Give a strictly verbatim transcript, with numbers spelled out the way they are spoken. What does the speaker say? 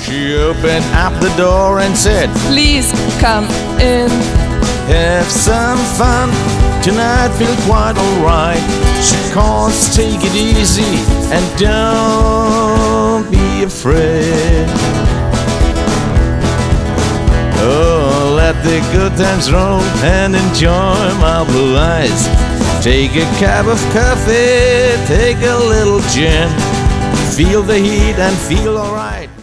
She opened up the door and said, "Please come in." "Have some fun, tonight feel quite alright." She calls, "Take it easy and don't be afraid." Oh, let the good times roll and enjoy my blue eyes. Take a cup of coffee, take a little gin. Feel the heat and feel alright.